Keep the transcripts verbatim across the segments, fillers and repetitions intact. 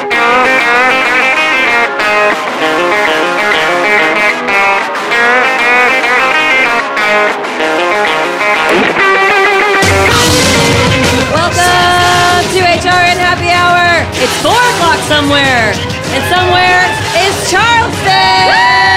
It's four o'clock somewhere, and somewhere is Charleston!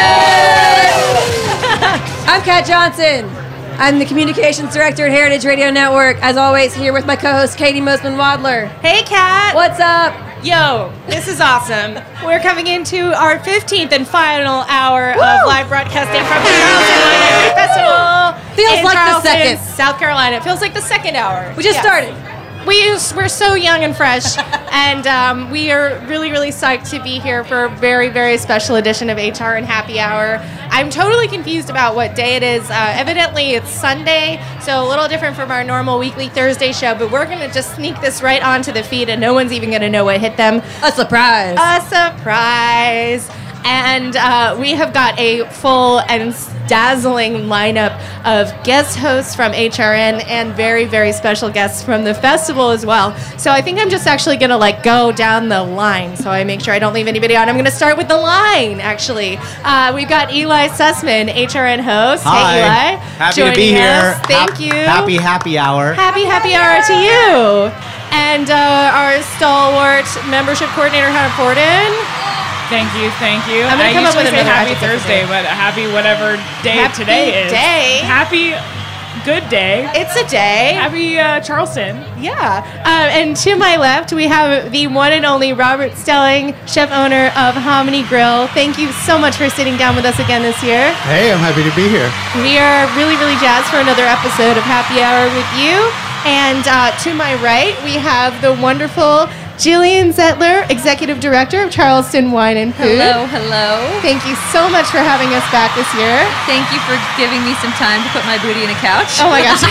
I'm Kat Johnson. I'm the Communications Director at Heritage Radio Network. As always, here with my co-host, Katie Mosman-Wadler. Hey, Kat. What's up? Yo, this is awesome. We're coming into our fifteenth and final hour Woo! of live broadcasting from the Charleston Wine and Food Festival. Feels in like Charleston, the second. South Carolina. It feels like the second hour. We just Yes. started. We just, we're so young and fresh, and um, we are really, really psyched to be here for a very, very special edition of H R and Happy Hour. I'm totally confused about what day it is. Uh, evidently, it's Sunday, so a little different from our normal weekly Thursday show, but we're going to just sneak this right onto the feed, and no one's even going to know what hit them. A surprise. A surprise. And uh, we have got a full and dazzling lineup of guest hosts from H R N and very, very special guests from the festival as well. So I think I'm just actually going to like go down the line so I make sure I don't leave anybody out. I'm going to start with the line, actually. Uh, we've got Eli Sussman, H R N host. Hi. Hey, Eli. Happy to be here. Us. Thank Hap- you. Happy, happy hour. Happy, happy hour to you. And uh, our stalwart membership coordinator, Hannah Forden. Thank you, thank you. I'm gonna I come up usually with say another happy adjective Thursday, today. but happy whatever day Happy today is. day. Happy good day. It's a day. Happy uh, Charleston. Yeah. Um, and to my left, we have the one and only Robert Stelling, chef owner of Hominy Grill. Thank you so much for sitting down with us again this year. Hey, I'm happy to be here. We are really, really jazzed for another episode of Happy Hour with you. And uh, to my right, we have the wonderful Jillian Zettler, Executive Director of Charleston Wine and Food. Hello, hello. Thank you so much for having us back this year. Thank you for giving me some time to put my booty in a couch. Oh my gosh.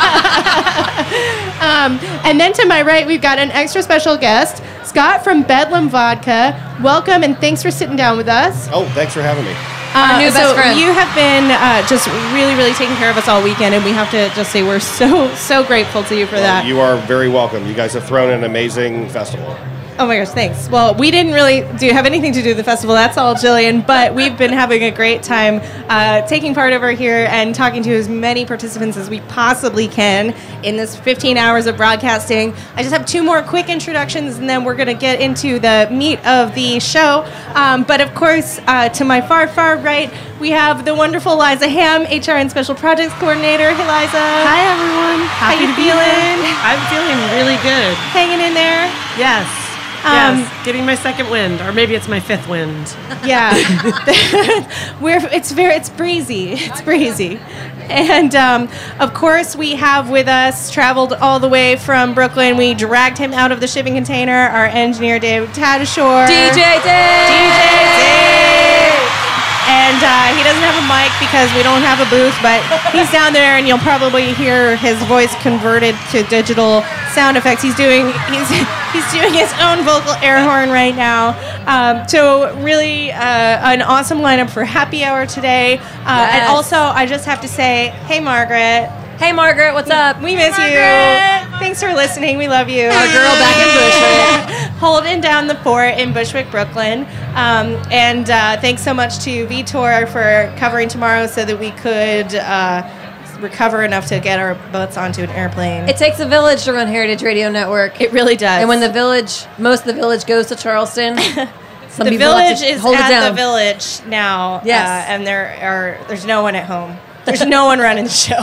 um, and then to my right, we've got an extra special guest, Scott from Bedlam Vodka. Welcome and thanks for sitting down with us. Oh, thanks for having me. Uh, Our new so best friend. You have been uh, just really, really taking care of us all weekend, and we have to just say we're so, so grateful to you for that. You are very welcome. You guys have thrown an amazing festival. Oh my gosh, thanks. Well, we didn't really do have anything to do with the festival. That's all Jillian. But we've been having a great time uh, taking part over here and talking to as many participants as we possibly can in this fifteen hours of broadcasting. I just have two more quick introductions, and then we're going to get into the meat of the show. Um, but of course, uh, to my far, far right, we have the wonderful Liza Ham, H R and Special Projects Coordinator. Hey, Liza. Hi, everyone. How Happy you to be feeling? here. I'm feeling really good. Hanging in there? Yes. Um, yes. Getting my second wind, or maybe it's my fifth wind. Yeah, we're it's very it's breezy. It's breezy, and um, of course we have with us traveled all the way from Brooklyn. We dragged him out of the shipping container. Our engineer Dave Tadashore. D J Dave! D J Dave. And uh, he doesn't have a mic because we don't have a booth, but he's down there, and you'll probably hear his voice converted to digital sound effects. He's doing he's he's doing his own vocal air horn right now. Um, so really uh, an awesome lineup for Happy Hour today. Uh, Yes. And also, I just have to say, hey Margaret, Hey, Margaret, what's up? we miss Margaret! you. Thanks for listening. We love you. Our girl back in Bushwick. Holding down the fort in Bushwick, Brooklyn. Um, and uh, thanks so much to Vitor for covering tomorrow so that we could uh, recover enough to get our boats onto an airplane. It takes a village to run Heritage Radio Network. It really does. And when the village, most of the village goes to Charleston, some the people have village to is hold it at down. the village now, Yes. uh, and there are there's no one at home. There's no one running the show.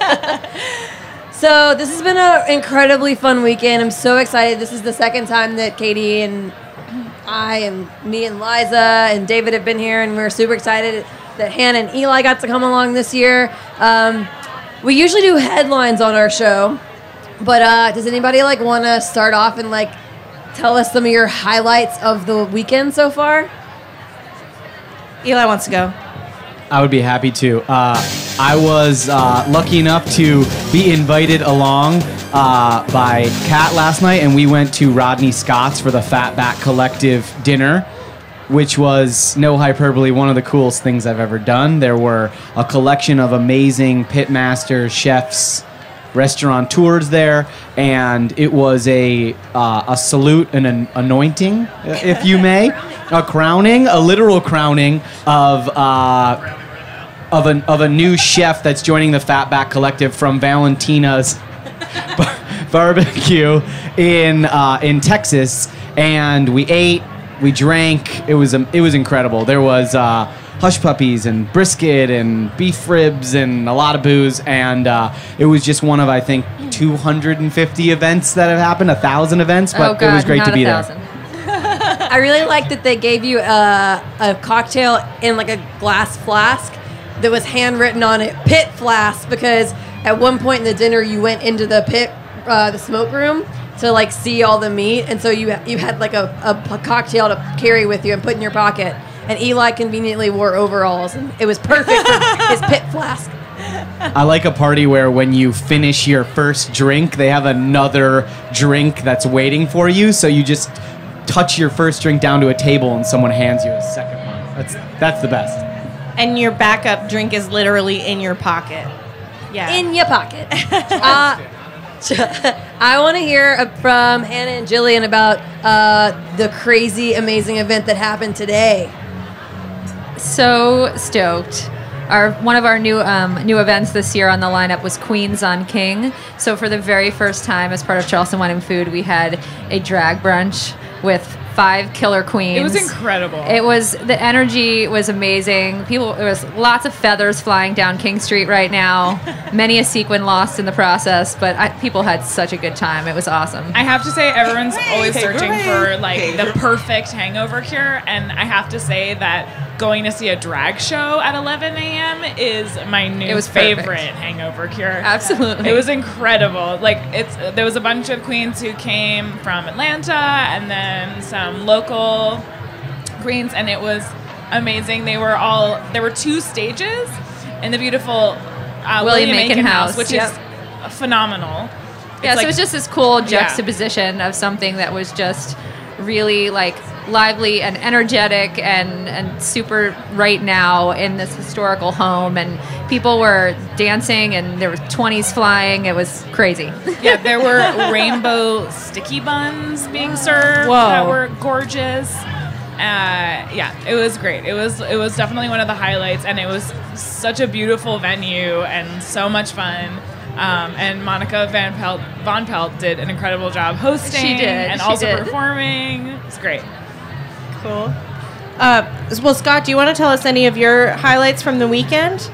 So this has been an incredibly fun weekend. I'm so excited. This is the second time that Katie and I and me and Liza and David have been here, and we're super excited that Hannah and Eli got to come along this year. Um, we usually do headlines on our show, but uh, does anybody like want to start off and like tell us some of your highlights of the weekend so far? Eli wants to go. I would be happy to. Uh, I was uh, lucky enough to be invited along uh, by Kat last night, and we went to Rodney Scott's for the Fatback Collective dinner, which was, no hyperbole, one of the coolest things I've ever done. There were a collection of amazing pitmasters, chefs, restaurateurs there, and it was a uh, a salute and an anointing, if you may, a crowning, a literal crowning of uh, of a of a new chef that's joining the Fatback Collective from Valentina's Barbecue in uh, in Texas, and we ate, we drank. It was um, it was incredible. There was uh, hush puppies and brisket and beef ribs and a lot of booze, and uh, it was just one of, I think, two hundred fifty events that have happened, a thousand events, but oh God, it was great not to be a there. thousand. I really liked that they gave you a, a cocktail in like a glass flask that was handwritten on it, pit flask, because at one point in the dinner you went into the pit, uh, the smoke room, to like see all the meat, and so you you had like a, a, a cocktail to carry with you and put in your pocket. And Eli conveniently wore overalls, and it was perfect for his pit flask. I like a party where when you finish your first drink, they have another drink that's waiting for you, so you just touch your first drink down to a table and someone hands you a second one. That's that's the best. And your backup drink is literally in your pocket. Yeah. In your pocket. uh, I want to hear from Hannah and Jillian about uh, the crazy, amazing event that happened today. So stoked. Our one of our new um, new events this year on the lineup was Queens on King. So for the very first time, as part of Charleston Wine and Food, we had a drag brunch with five killer queens. It was incredible. It was, the energy was amazing. People, there was lots of feathers flying down King Street right now. Many a sequin lost in the process, but I, people had such a good time. It was awesome. I have to say, everyone's always searching for like the perfect hangover cure, and I have to say that going to see a drag show at eleven a.m. is my new It was favorite perfect. hangover cure. Absolutely. It was incredible. Like, it's there was a bunch of queens who came from Atlanta, and then some local queens, and it was amazing. They were all there were two stages in the beautiful uh, William William Macon Macon House, House, which yep. is phenomenal. Yeah, It's so like- it was just this cool Yeah. juxtaposition of something that was just really like lively and energetic and, and super right now in this historical home, and people were dancing and there were twenties flying. It was crazy. Yeah, there were rainbow sticky buns being served Whoa. that were gorgeous. Uh, yeah, it was great. It was it was definitely one of the highlights, and it was such a beautiful venue and so much fun. Um, and Monica Van Pelt, Von Pelt did an incredible job hosting She did, and she also did. performing. It's great. Cool. Uh, well, Scott, do you want to tell us any of your highlights from the weekend?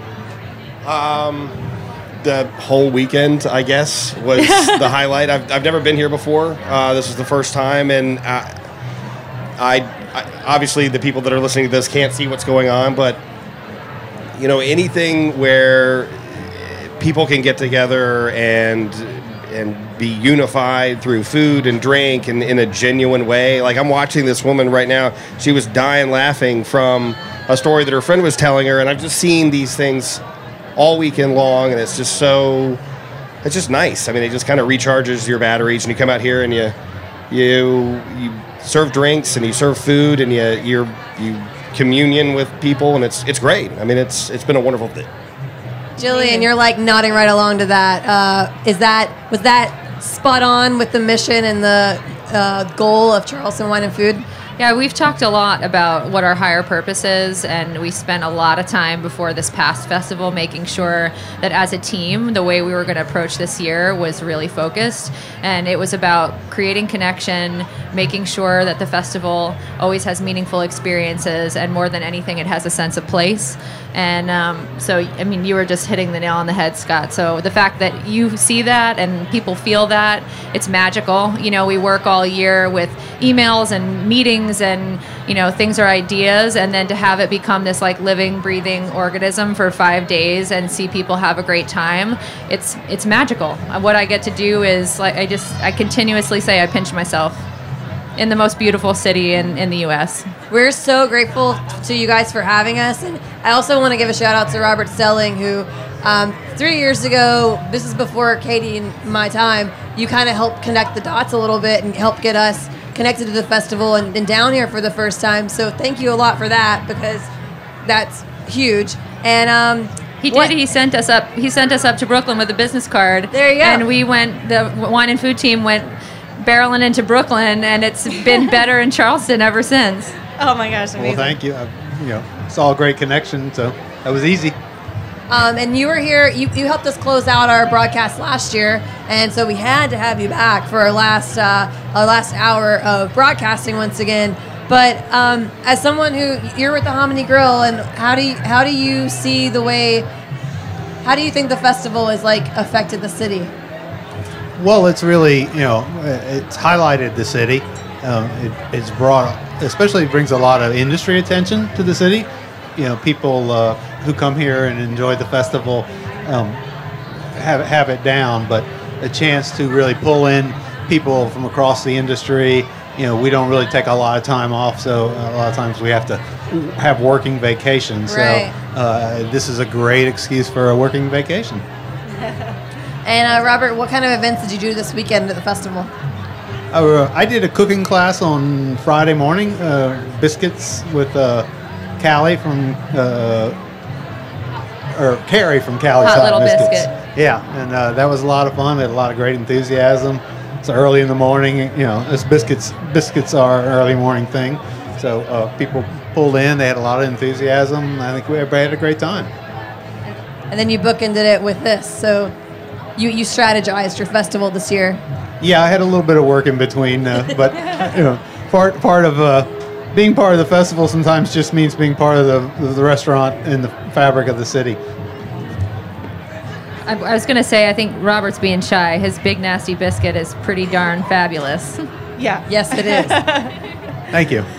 Um, the whole weekend, I guess, was the highlight. I've, I've never been here before. Uh, this is the first time, and I, I, I obviously the people that are listening to this can't see what's going on, but you know, anything where people can get together and and be unified through food and drink and in a genuine way. Like, I'm watching this woman right now. She was dying laughing from a story that her friend was telling her, and I've just seen these things all weekend long, and it's just so, it's just nice. I mean, it just kind of recharges your batteries, and you come out here and you you you serve drinks and you serve food and you you're, you communion with people, and it's it's great. I mean, it's it's been a wonderful thing. Jillian, you're like nodding right along to that. Uh, is that was that spot on with the mission and the uh, goal of Charleston Wine and Food? Yeah, we've talked a lot about what our higher purpose is, and we spent a lot of time before this past festival making sure that as a team, the way we were going to approach this year was really focused. And it was about creating connection, making sure that the festival always has meaningful experiences, and more than anything, it has a sense of place. And um, so, I mean, you were just hitting the nail on the head, Scott. So the fact that you see that and people feel that, it's magical. You know, we work all year with emails and meetings and, you know, things are ideas, and then to have it become this like living, breathing organism for five days and see people have a great time, it's it's magical. What I get to do is, like, I just, I continuously say I pinch myself in the most beautiful city in, in the U S We're so grateful to you guys for having us, and I also want to give a shout out to Robert Stelling, who um, three years ago, this is before Katie and my time, you kind of helped connect the dots a little bit and help get us connected to the festival and, and down here for the first time. So thank you a lot for that, because that's huge. And um, He What- did. He sent us up. He sent us up to Brooklyn with a business card. There you go. And we went. The wine and food team went barreling into Brooklyn, and it's been better in Charleston ever since. Oh my gosh, Well, amazing. thank you. I, you know, it's all a great connection, so that was easy. Um, and you were here. You, you helped us close out our broadcast last year, and so we had to have you back for our last uh, our last hour of broadcasting once again. But um, as someone who you're with the Hominy Grill, and how do you, how do you see the way? How do you think the festival has like affected the city? Well, it's really, you know, it's highlighted the city. Um, it, it's brought, especially brings a lot of industry attention to the city. You know, people uh, who come here and enjoy the festival um, have have it down, but a chance to really pull in people from across the industry. You know, we don't really take a lot of time off, so a lot of times we have to have working vacations. Right. So uh, this is a great excuse for a working vacation. And uh, Robert, what kind of events did you do this weekend at the festival? Uh, I did a cooking class on Friday morning, uh, biscuits with uh, Callie from, uh, or Carrie from Callie's Hot Hot Little Biscuits. Biscuit. Yeah, and uh, that was a lot of fun. We had a lot of great enthusiasm. It's early in the morning, you know, this biscuits biscuits are an early morning thing. So uh, people pulled in, they had a lot of enthusiasm. I think we everybody had a great time. And then you bookended it with this. So you, you strategized your festival this year. Yeah, I had a little bit of work in between, uh, but you know, part part of uh, being part of the festival sometimes just means being part of the the restaurant and the fabric of the city. I, I was gonna say, I think Robert's being shy. His big nasty biscuit is pretty darn fabulous. Yeah. Yes, it is. Thank you.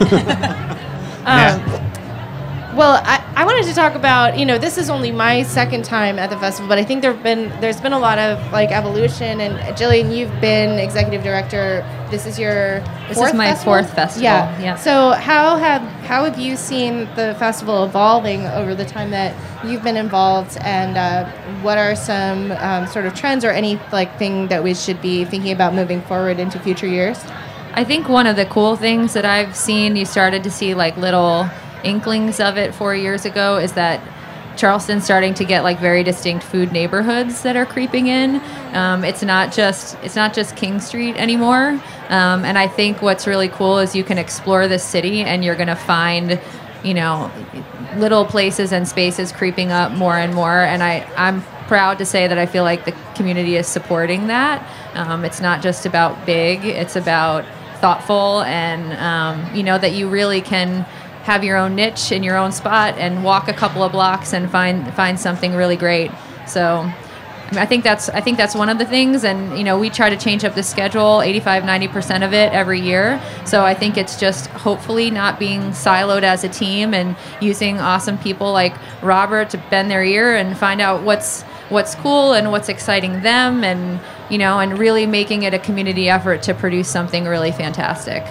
Um, well, I, I wanted to talk about, you know, this is only my second time at the festival, but I think there've been there's been a lot of like evolution. And Jillian, you've been executive director. This is your This fourth is my festival? fourth festival, Yeah. yeah. So how have how have you seen the festival evolving over the time that you've been involved, and uh, what are some um, sort of trends or any like thing that we should be thinking about moving forward into future years? I think one of the cool things that I've seen, you started to see like little inklings of it four years ago, is that Charleston's starting to get like very distinct food neighborhoods that are creeping in. Um, it's not just it's not just King Street anymore. Um, and I think what's really cool is you can explore the city and you're going to find, you know, little places and spaces creeping up more and more. And I, I'm proud to say that I feel like the community is supporting that. Um, it's not just about big, it's about thoughtful, and um, you know, that you really can have your own niche in your own spot and walk a couple of blocks and find find something really great. So I, mean, I think that's I think that's one of the things. And you know, we try to change up the schedule, eighty-five, ninety percent of it every year. So I think it's just hopefully not being siloed as a team and using awesome people like Robert to bend their ear and find out what's what's cool and what's exciting them, and you know, and really making it a community effort to produce something really fantastic.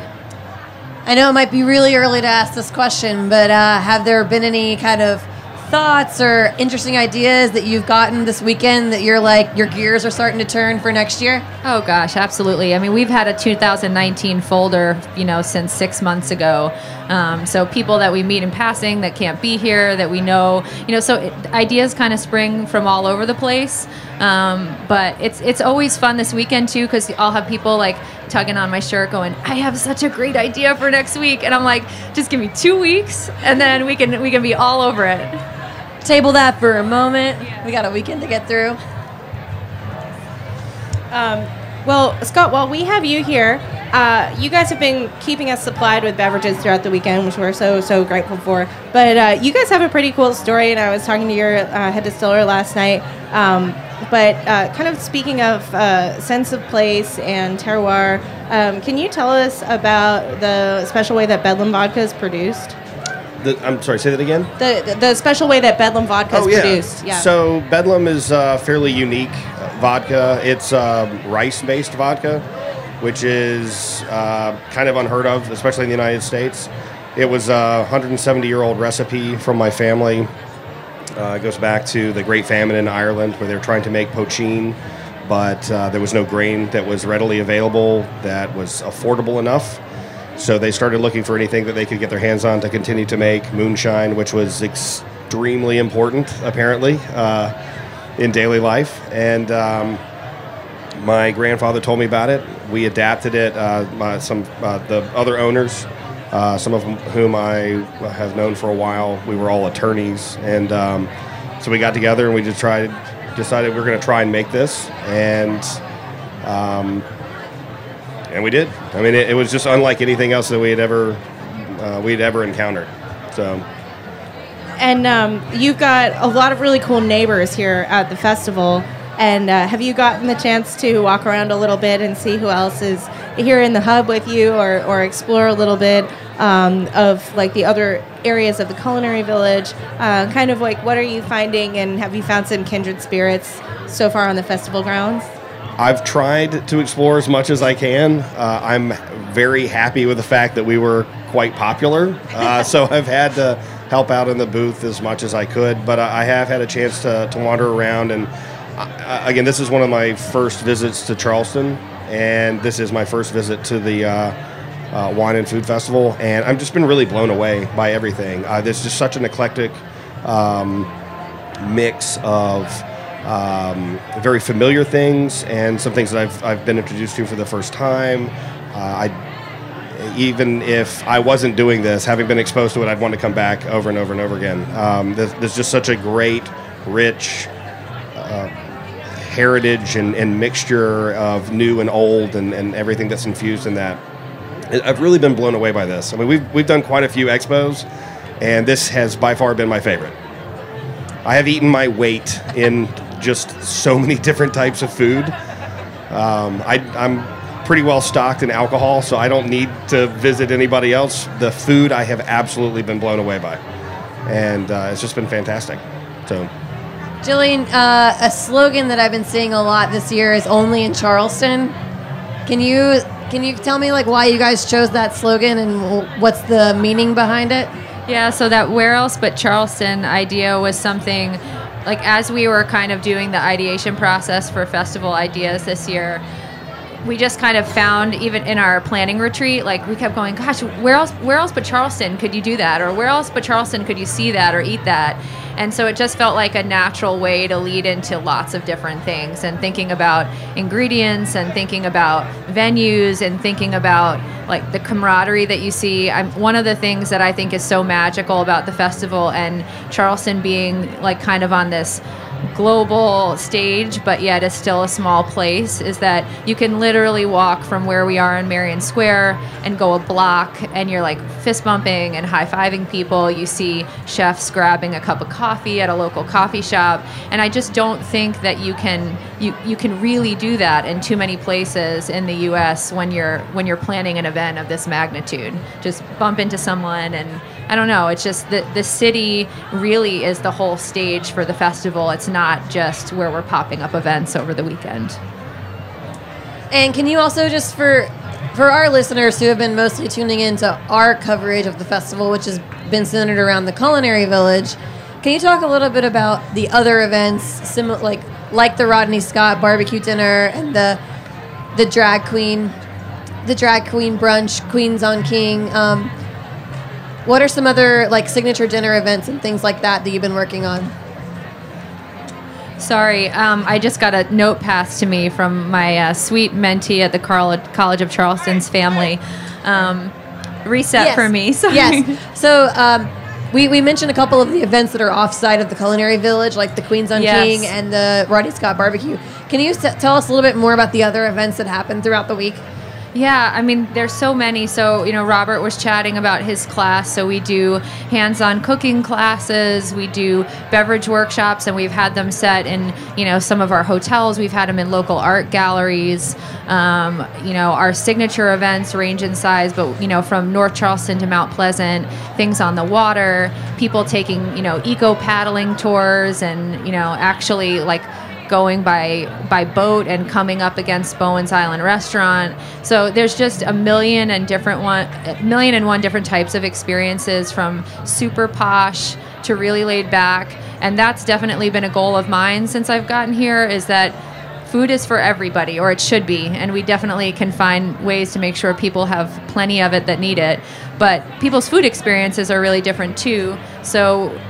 I know it might be really early to ask this question, but uh, have there been any kind of thoughts or interesting ideas that you've gotten this weekend that you're like, your gears are starting to turn for next year? Oh gosh, absolutely. I mean, we've had a two thousand nineteen folder, you know, since six months ago. Um, so people that we meet in passing that can't be here, that we know, you know, so it, ideas kind of spring from all over the place. Um, but it's it's always fun this weekend too, because I'll have people like tugging on my shirt going, I have such a great idea for next week. And I'm like, just give me two weeks and then we can we can be all over it. Table that for a moment. We got a weekend to get through. Um, well, Scott, while we have you here, uh, you guys have been keeping us supplied with beverages throughout the weekend, which we're so, so grateful for. But uh, you guys have a pretty cool story, and I was talking to your uh, head distiller last night. Um, but uh, kind of speaking of uh, sense of place and terroir, um, can you tell us about the special way that Bedlam vodka is produced? The, I'm sorry, say that again? The, the the special way that Bedlam vodka is Oh, yeah. produced. Yeah. So Bedlam is uh, fairly unique uh, vodka. It's um, rice-based vodka, which is uh, kind of unheard of, especially in the United States. It was a one hundred seventy-year-old recipe from my family. Uh, it goes back to the Great Famine in Ireland, where they were trying to make poachine, but uh, there was no grain that was readily available that was affordable enough. So they started looking for anything that they could get their hands on to continue to make moonshine, which was ex- extremely important, apparently, uh, in daily life. And um, my grandfather told me about it. We adapted it. Uh, my, some uh, the other owners, uh, some of whom I have known for a while, we were all attorneys, and um, so we got together and we just tried, decided we were going to try and make this, and um, and we did. I mean, it, it was just unlike anything else that we had ever uh, we'd ever encountered. So. And um, you've got a lot of really cool neighbors here at the festival. And uh, have you gotten the chance to walk around a little bit and see who else is here in the hub with you, or, or explore a little bit um, of like the other areas of the culinary village? Uh, kind of like, what are you finding, and have you found some kindred spirits so far on the festival grounds? I've tried to explore as much as I can. Uh, I'm very happy with the fact that we were quite popular, uh, so I've had to help out in the booth as much as I could, but I have had a chance to, to wander around. And uh, again, this is one of my first visits to Charleston, and this is my first visit to the uh, uh, Wine and Food Festival, and I've just been really blown away by everything. Uh, there's just such an eclectic um, mix of um, very familiar things and some things that I've, I've been introduced to for the first time. Uh, I Even if I wasn't doing this, having been exposed to it, I'd want to come back over and over and over again. Um, there's, there's just such a great, rich uh, heritage and, and mixture of new and old, and, and everything that's infused in that. I've really been blown away by this. I mean, we've, we've done quite a few expos, and this has by far been my favorite. I have eaten my weight in just so many different types of food. Um, I, I'm pretty well stocked in alcohol, so I don't need to visit anybody else. The food I have absolutely been blown away by, and uh, it's just been fantastic. So, Jillian, uh, a slogan that I've been seeing a lot this year is "Only in Charleston." Can you can you tell me like why you guys chose that slogan and what's the meaning behind it? Yeah, so that where else but Charleston idea was something like as we were kind of doing the ideation process for festival ideas this year, we just kind of found, even in our planning retreat, like we kept going, gosh, where else where else but Charleston could you do that? Or where else but Charleston could you see that or eat that? And so it just felt like a natural way to lead into lots of different things, and thinking about ingredients and thinking about venues and thinking about like the camaraderie that you see. I'm, one of the things that I think is so magical about the festival and Charleston being like kind of on this global stage, but yet is still a small place, is that you can literally walk from where we are in Marion Square and go a block, and you're like fist bumping and high-fiving people. You see chefs grabbing a cup of coffee at a local coffee shop, and I just don't think that you can you you can really do that in too many places in the U S when you're when you're planning an event of this magnitude. Just bump into someone, and I don't know, it's just that the city really is the whole stage for the festival. It's not just where we're popping up events over the weekend. And can you also, just for for our listeners who have been mostly tuning into our coverage of the festival, which has been centered around the Culinary Village, can you talk a little bit about the other events, similar like like the Rodney Scott barbecue dinner and the the drag queen, the drag queen brunch, Queens on King? Um, what are some other like signature dinner events and things like that that you've been working on? Sorry, um, I just got a note passed to me from my uh, sweet mentee at the Carl- College of Charleston's family. Um, reset Yes. for me. Sorry. Yes. So um, we, we mentioned a couple of the events that are off-site of the Culinary Village, like the Queens on Yes. King and the Rodney Scott barbecue. Can you s- tell us a little bit more about the other events that happened throughout the week? Yeah, I mean, there's so many. So, you know, Robert was chatting about his class. So we do hands-on cooking classes. We do beverage workshops, and we've had them set in, you know, some of our hotels. We've had them in local art galleries. Um, you know, our signature events range in size, but, you know, from North Charleston to Mount Pleasant, things on the water, people taking, you know, eco paddling tours, and, you know, actually like going by by boat and coming up against Bowen's Island Restaurant. So there's just a million and different one, a million and one different types of experiences, from super posh to really laid back. And that's definitely been a goal of mine since I've gotten here, is that food is for everybody, or it should be, and we definitely can find ways to make sure people have plenty of it that need it. But people's food experiences are really different too. So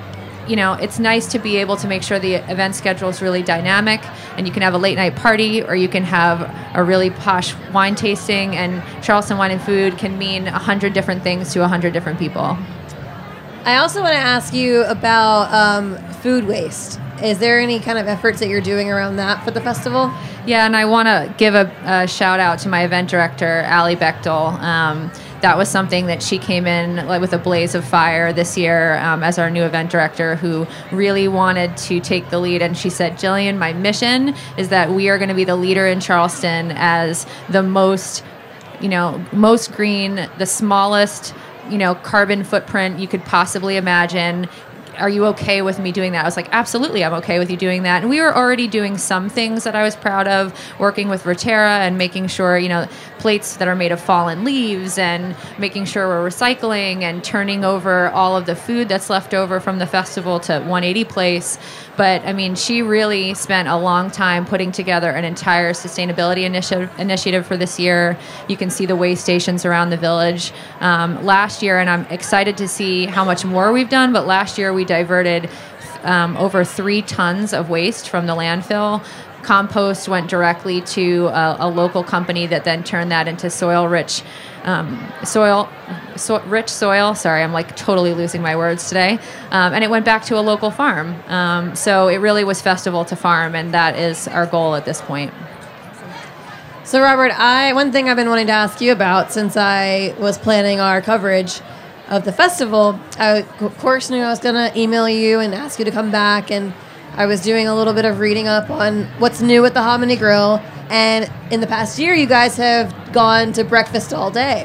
you know, it's nice to be able to make sure the event schedule is really dynamic, and you can have a late night party, or you can have a really posh wine tasting, and Charleston Wine and Food can mean a hundred different things to a hundred different people. I also want to ask you about um, food waste. Is there any kind of efforts that you're doing around that for the festival? Yeah, and I want to give a, a shout out to my event director, Allie Bechtel. Um, that was something that she came in like with a blaze of fire this year um, as our new event director, who really wanted to take the lead. And she said, Jillian, my mission is that we are going to be the leader in Charleston as the most, you know, most green, the smallest, you know, carbon footprint you could possibly imagine. Are you okay with me doing that? I was like, absolutely, I'm okay with you doing that. And we were already doing some things that I was proud of, working with Roterra and making sure, you know, plates that are made of fallen leaves, and making sure we're recycling and turning over all of the food that's left over from the festival to one eighty Place. But I mean, she really spent a long time putting together an entire sustainability initiative initiative for this year. You can see the waste stations around the village. Um, last year, and I'm excited to see how much more we've done, but last year we diverted um, over three tons of waste from the landfill. Compost went directly to a, a local company that then turned that into soil-rich um, soil, so, rich soil. Sorry, I'm like totally losing my words today. Um, and it went back to a local farm. Um, so it really was festival to farm, and that is our goal at this point. So, Robert, I one thing I've been wanting to ask you about since I was planning our coverage of the festival, I of course knew I was going to email you and ask you to come back, and I was doing a little bit of reading up on what's new at the Hominy Grill, and in the past year, you guys have gone to breakfast all day.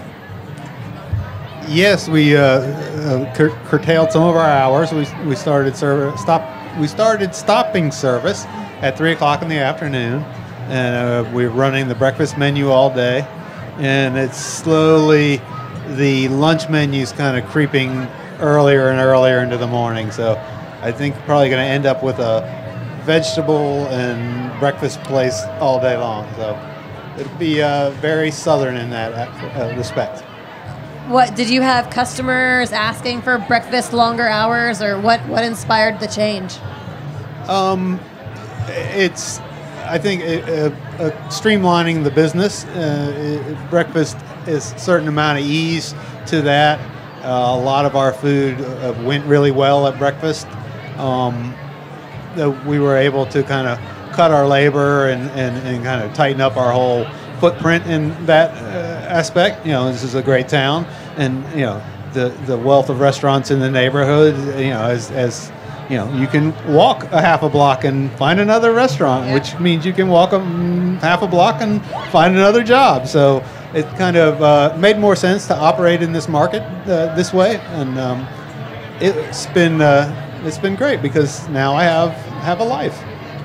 Yes, we uh, uh, cur- curtailed some of our hours. We we started serv- stop. We started stopping service at three o'clock in the afternoon, and uh, we're running the breakfast menu all day, and it's slowly the lunch menu's kind of creeping earlier and earlier into the morning. So I think probably going to end up with a vegetable and breakfast place all day long. So it'll be uh, very southern in that uh, respect. What did you have customers asking for breakfast longer hours, or what, what inspired the change? Um, it's, I think, it, uh, uh, streamlining the business. Uh, it, breakfast is a certain amount of ease to that. Uh, a lot of our food uh, went really well at breakfast. Um, uh, we were able to kind of cut our labor and, and, and kind of tighten up our whole footprint in that uh, aspect. You know, this is a great town, and you know the the wealth of restaurants in the neighborhood. You know, as as you know, you can walk a half a block and find another restaurant, Yeah. which means you can walk a mm, half a block and find another job. So it kind of uh, made more sense to operate in this market uh, this way, and um, it's been uh, it's been great because now I have have a life.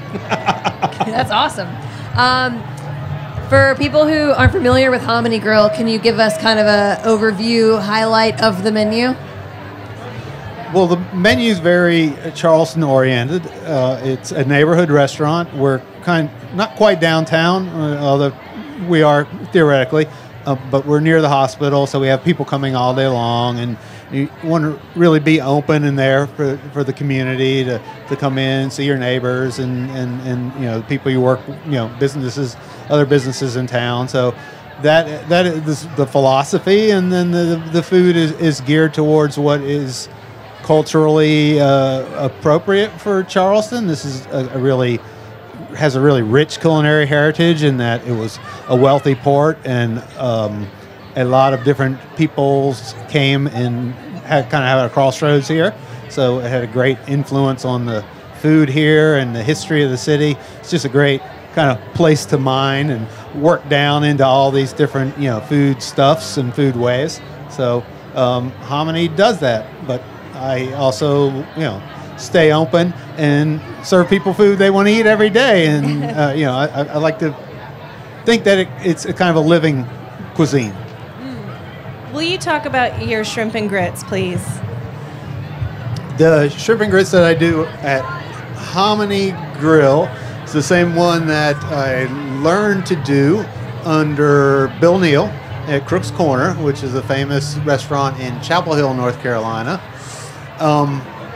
That's awesome. Um, for people who aren't familiar with Hominy Grill, can you give us kind of a overview highlight of the menu? Well, the menu is very Charleston oriented. Uh, it's a neighborhood restaurant. We're kind not quite downtown, uh, although we are theoretically, uh, but we're near the hospital, so we have people coming all day long, and you want to really be open in there for, for the community to, to come in, see your neighbors, and, and, and you know people you work, you know businesses, other businesses in town. So that that is the philosophy, and then the the food is, is geared towards what is culturally uh, appropriate for Charleston. This is a, a really has a really rich culinary heritage in that it was a wealthy port, and um, a lot of different peoples came and had kind of had a crossroads here. So it had a great influence on the food here and the history of the city. It's just a great kind of place to mine and work down into all these different you know food stuffs and food ways. So um, Hominy does that, but I also, you know, stay open and serve people food they want to eat every day. And, uh, you know, I, I like to think that it, it's a kind of a living cuisine. Will you talk about your shrimp and grits, please? The shrimp and grits that I do at Hominy Grill is the same one that I learned to do under Bill Neal at Crook's Corner, which is a famous restaurant in Chapel Hill, North Carolina. Um,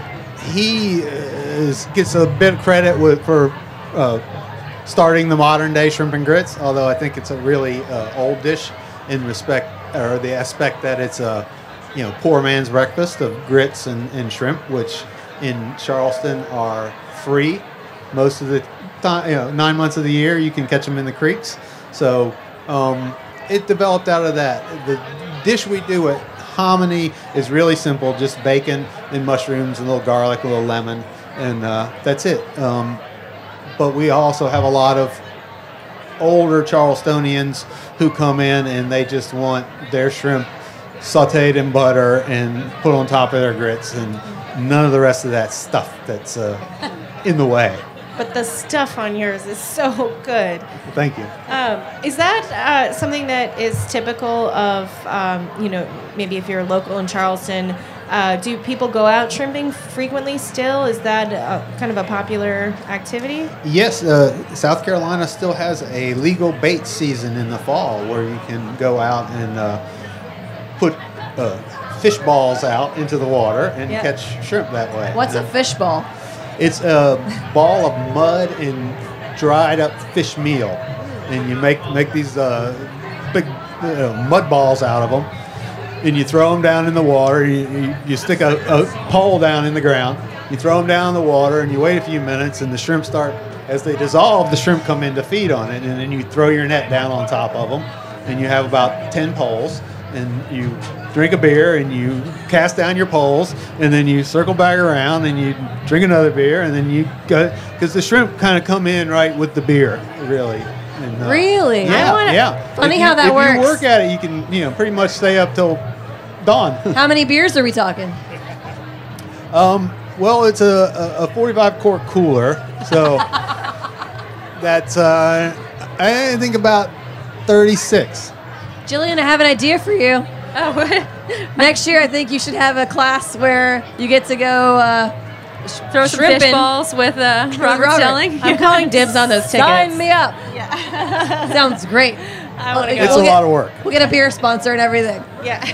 he is, gets a bit of credit with for uh, starting the modern day shrimp and grits. Although I think it's a really uh, old dish in respect or the aspect that it's a you know poor man's breakfast of grits and, and shrimp, which in Charleston are free most of the time. You know, nine months of the year you can catch them in the creeks. So um, it developed out of that. The dish we do at Hominy is really simple, just bacon and mushrooms and a little garlic, a little lemon, and uh, that's it. Um, but we also have a lot of older Charlestonians who come in and they just want their shrimp sauteed in butter and put on top of their grits, and none of the rest of that stuff that's uh, in the way. But the stuff on yours is so good. Thank you. Um, is that uh, something that is typical of, um, you know, maybe if you're local in Charleston, uh, do people go out shrimping frequently still? Is that uh, kind of a popular activity? Yes, uh, South Carolina still has a legal bait season in the fall where you can go out and uh, put uh, fish balls out into the water and Yeah. catch shrimp that way. What's a And fish ball? It's a ball of mud and dried up fish meal, and you make make these uh, big uh, mud balls out of them, and you throw them down in the water. You, you, you stick a, a pole down in the ground. You throw them down in the water, and you wait a few minutes, and the shrimp start as they dissolve. The shrimp come in to feed on it, and then you throw your net down on top of them, and you have about ten poles, and you drink a beer and you cast down your poles, and then you circle back around and you drink another beer, and then you go, because the shrimp kind of come in right with the beer, really. And, uh, Really? Yeah, I wanna- yeah. Funny If you- how that if works. you work at it, you can, you know, pretty much stay up till dawn. How many beers are we talking? um, well, it's a, a, a forty-five quart cooler, so that's, uh, I think about thirty-six. Jillian, I have an idea for you. Oh, what? Next year, I think you should have a class where you get to go uh, Throw some shrimping. fish balls with uh, Robert, Robert. Selling. I'm calling dibs on those tickets. Sign me up. Yeah. Sounds great. I want to It's go. a lot of work. We'll get a beer sponsor and everything. Yeah.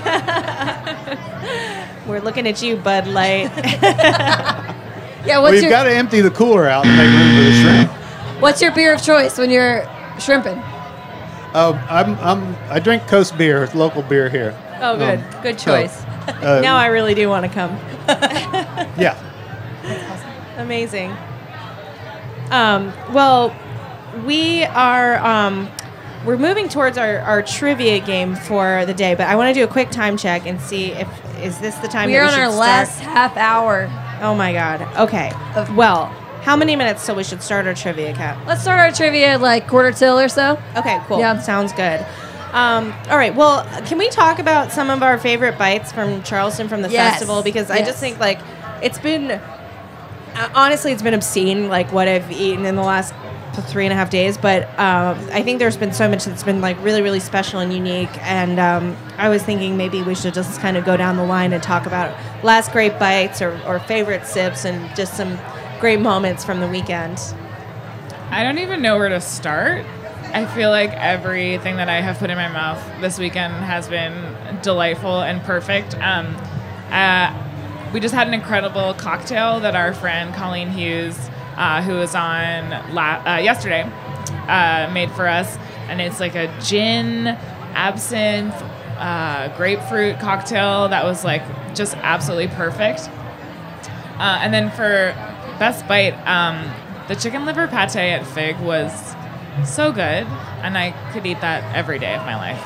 We're looking at you, Bud Light. Yeah, Well, what's you've your got to empty the cooler out and make room for the shrimp. what's your beer of choice when you're shrimping? Uh, I'm, I'm, I drink Coast beer, it's local beer here. Oh, good. Um, Good choice. Uh, Now I really do want to come. yeah. Amazing. Um, well, we are um, we're moving towards our, our trivia game for the day, but I want to do a quick time check and see if is this the time We are that on we our should last start? half hour. Oh my God. Okay. Of- Well, how many minutes till we should start our trivia, Kat? Let's start our trivia at like quarter till or so. Okay, cool. Yeah. Sounds good. Um, all right. Well, can we talk about some of our favorite bites from Charleston from the Yes. festival? Because I Yes. just think like it's been uh, honestly it's been obscene like what I've eaten in the last three and a half days. But um, I think there's been so much that's been like really really special and unique. And um, I was thinking maybe we should just kind of go down the line and talk about last great bites or, or favorite sips and just some great moments from the weekend. I don't even know where to start. I feel like everything that I have put in my mouth this weekend has been delightful and perfect. Um, uh, we just had an incredible cocktail that our friend Colleen Hughes, uh, who was on la- uh, yesterday, uh, made for us, and it's like a gin, absinthe, uh, grapefruit cocktail that was like just absolutely perfect. Uh, and then for best bite, um, the chicken liver pate at Fig was so good, and I could eat that every day of my life.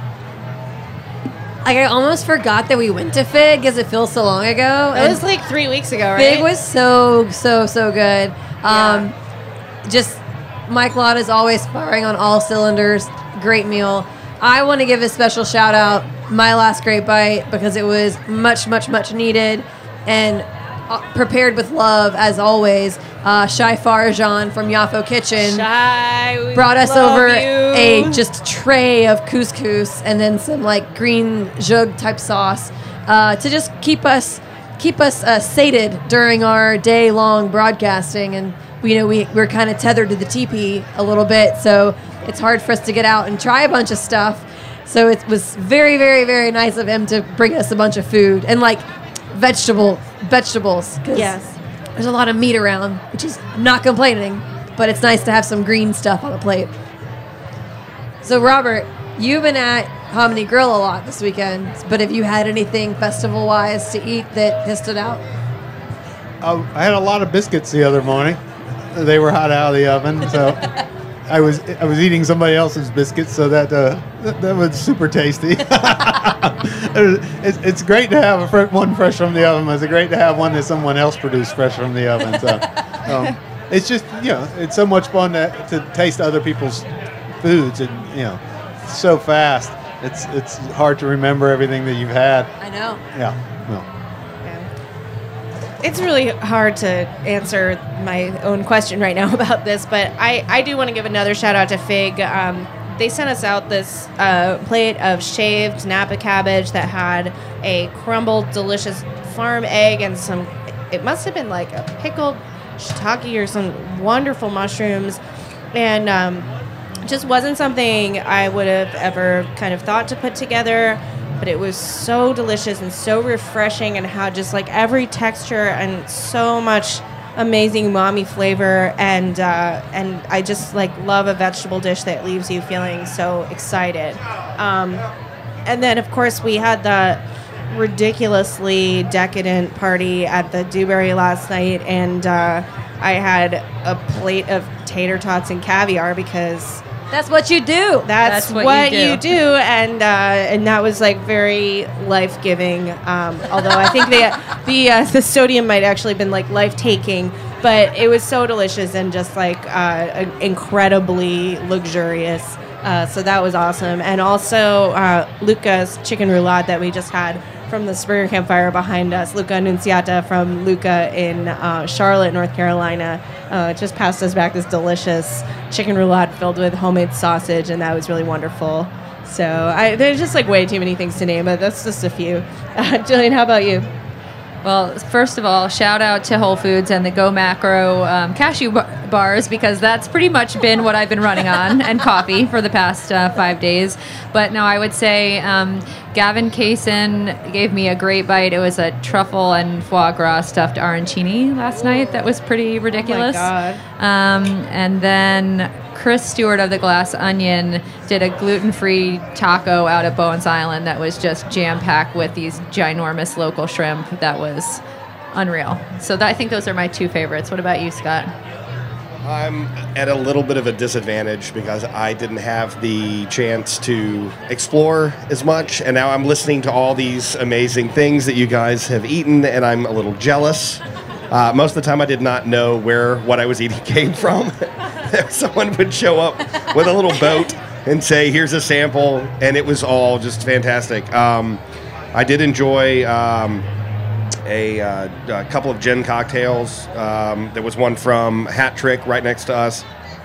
Like I almost forgot that we went to Fig because it feels so long ago. It And was like three weeks ago, right? Fig was so so so good. Um, Just Mike Lott is always firing on all cylinders. Great meal. I want to give a special shout out my last great bite because it was much much much needed and uh, prepared with love as always. Uh, Shai Farjan from Yafo Kitchen Shy, we brought us love over you. a just tray of couscous and then some like green jug type sauce uh, to just keep us keep us uh, sated during our day long broadcasting. And you know we we're kind of tethered to the teepee a little bit, so it's hard for us to get out and try a bunch of stuff. So it was very very very nice of him to bring us a bunch of food and like vegetable vegetables. 'Cause Yes. there's a lot of meat around, which is I'm not complaining, but it's nice to have some green stuff on the plate. So Robert, you've been at Hominy Grill a lot this weekend, but have you had anything festival-wise to eat that has stood out? Uh, I had a lot of biscuits the other morning. They were hot out of the oven, so I was I was eating somebody else's biscuits, so that uh, that, that was super tasty. it's, it's great to have a fr- one fresh from the oven. It's great to have one that someone else produced fresh from the oven. So um, it's just you know it's so much fun to, to taste other people's foods, and you know so fast. It's it's hard to remember everything that you've had. I know. Yeah. Well. It's really hard to answer my own question right now about this, but I, I do want to give another shout out to Fig. Um, they sent us out this uh, plate of shaved Napa cabbage that had a crumbled, delicious farm egg and some, it must have been like a pickled shiitake or some wonderful mushrooms. And um, just wasn't something I would have ever kind of thought to put together. But it was so delicious and so refreshing, and had just like every texture and so much amazing umami flavor, and uh, and I just like love a vegetable dish that leaves you feeling so excited. Um, and then of course we had the ridiculously decadent party at the Dewberry last night, and uh, I had a plate of tater tots and caviar because. That's what you do. That's, That's what, what you, you do. do. and uh, and that was like very life giving. Um, although I think the the uh, the sodium might actually have been like life taking, but it was so delicious and just like uh, incredibly luxurious. Uh, so that was awesome. And also uh, Luca's chicken roulade that we just had from the Spurrier Campfire behind us. Luca Annunziata from Luca in uh, Charlotte, North Carolina, uh, just passed us back this delicious chicken roulade filled with homemade sausage, and that was really wonderful. So I, there's just like way too many things to name, but that's just a few. Uh, Jillian, how about you? Well, first of all, shout out to Whole Foods and the Go Macro um, cashew bar- bars, because that's pretty much been what I've been running on, and coffee for the past uh, five days. But no, I would say um, Gavin Kaysen gave me a great bite. It was a truffle and foie gras stuffed arancini last night. That was pretty ridiculous. Oh my God. Um, and then Chris Stewart of the Glass Onion did a gluten-free taco out of Bowen's Island that was just jam-packed with these ginormous local shrimp. That was unreal. So that, I think those are my two favorites. What about you, Scott? I'm at a little bit of a disadvantage because I didn't have the chance to explore as much, and now I'm listening to all these amazing things that you guys have eaten, and I'm a little jealous. Uh, most of the time I did not know where what I was eating came from. Someone would show up with a little boat and say, here's a sample, and it was all just fantastic. Um, I did enjoy um, a, uh, a couple of gin cocktails. Um, there was one from Hat Trick right next to us.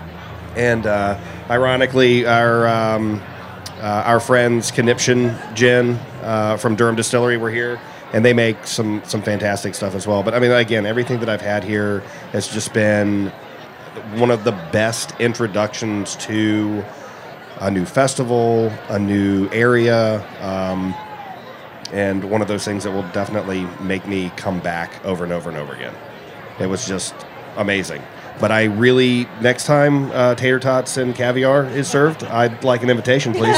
And uh, ironically, our um, uh, our friends Conniption Gin uh, from Durham Distillery were here. And they make some, some fantastic stuff as well. But, I mean, again, everything that I've had here has just been one of the best introductions to a new festival, a new area, um, and one of those things that will definitely make me come back over and over and over again. It was just amazing. But I really, next time uh, tater tots and caviar is served, I'd like an invitation, please.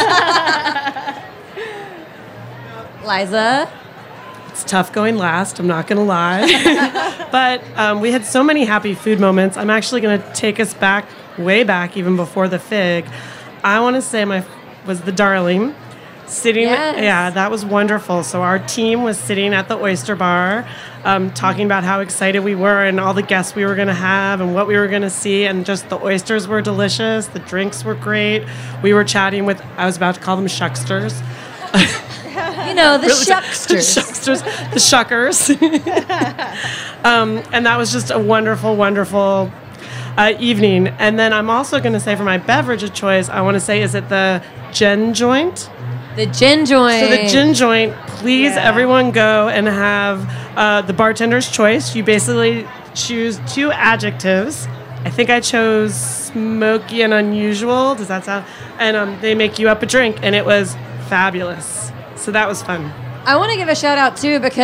Liza? It's tough going last, I'm not going to lie. But um, we had so many happy food moments. I'm actually going to take us back, way back, even before the Fig. I want to say my was the Darling. Sitting, Yes. yeah, that was wonderful. So our team was sitting at the Oyster Bar, um, talking about how excited we were and all the guests we were going to have and what we were going to see. And just the oysters were delicious. The drinks were great. We were chatting with, I was about to call them shucksters. You know, the Really, shucksters. The shucksters, the shuckers. um, and that was just a wonderful, wonderful uh, evening. And then I'm also going to say for my beverage of choice, I want to say, is it the Gin Joint? The gin joint. So the Gin Joint, please Yeah. everyone go and have uh, the bartender's choice. You basically choose two adjectives. I think I chose smoky and unusual. Does that sound? And um, they make you up a drink, and it was fabulous. So that was fun. I want to give a shout out too because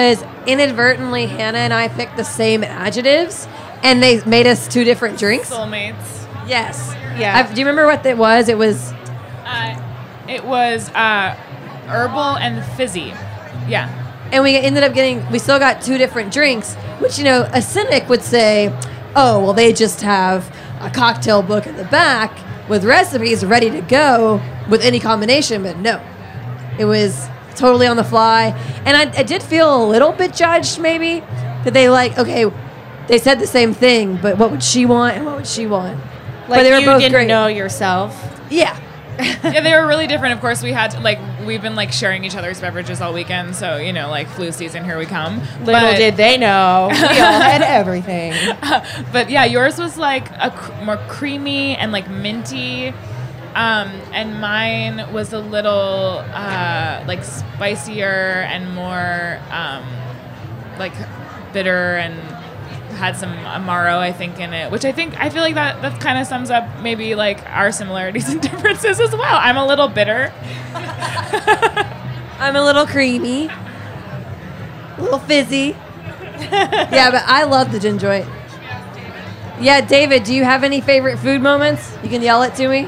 inadvertently Hannah and I picked the same adjectives, and they made us two different drinks. Soulmates. Yes. Yeah. I've, do you remember what it was? It was Uh, it was uh, herbal and fizzy. Yeah. and we ended up getting, we still got two different drinks, which, you know, a cynic would say, oh, well, they just have a cocktail book in the back with recipes ready to go with any combination. But no, it was totally on the fly. And I, I did feel a little bit judged, maybe, that they like, okay, they said the same thing, but what would she want and what would she want? Like but they were you both didn't great. know yourself. Yeah. Yeah, they were really different. Of course, we had to, like we've been like sharing each other's beverages all weekend, so you know, like flu season, here we come. Little But- did they know, we all had everything. But yeah, yours was like a cr- more creamy and like minty, um, and mine was a little uh, like spicier and more um, like bitter and had some amaro, I think, in it, which I think I feel like that that kind of sums up maybe like our similarities and differences as well. I'm a little bitter. I'm a little creamy, a little fizzy. Yeah, but I love the gin joint. Yeah, David, do you have any favorite food moments? You can yell it to me.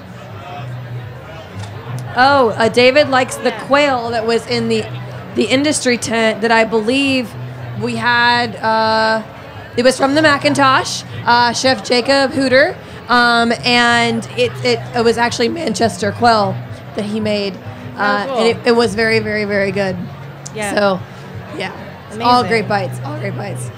Oh, uh, David likes the quail that was in the the industry tent that I believe we had. Uh, it was from the Macintosh, uh, Chef Jacob Hooter, um, and it, it it was actually Manchester quail that he made, uh, cool. and it, it was very, very, very good. Yeah. So, yeah, it's all Amazing. great bites, all great bites.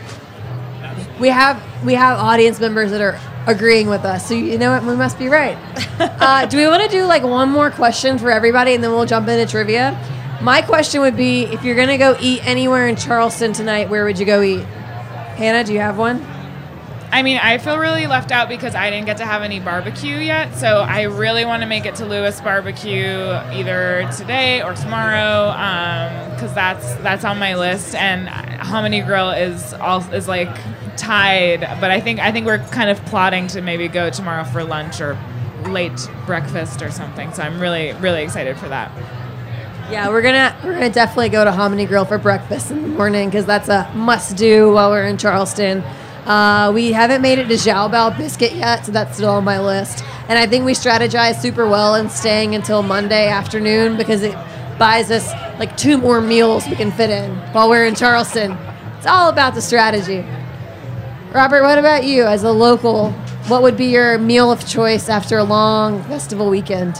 We have we have audience members that are agreeing with us, so you know what, we must be right. Uh, do we want to do like one more question for everybody, and then we'll jump into trivia? My question would be, if you're gonna go eat anywhere in Charleston tonight, where would you go eat? Hannah, do you have one? I mean, I feel really left out because I didn't get to have any barbecue yet, so I really want to make it to Lewis Barbecue either today or tomorrow, because that's that's on my list. And Hominy Grill is all is like tied, but I think I think we're kind of plotting to maybe go tomorrow for lunch or late breakfast or something. So I'm really really excited for that. Yeah, we're gonna we're gonna definitely go to Hominy Grill for breakfast in the morning because that's a must do while we're in Charleston. Uh, we haven't made it to Xiao Bao Biscuit yet, so that's still on my list. And I think we strategized super well in staying until Monday afternoon because it buys us like two more meals we can fit in while we're in Charleston. It's all about the strategy. Robert, what about you as a local? What would be your meal of choice after a long festival weekend?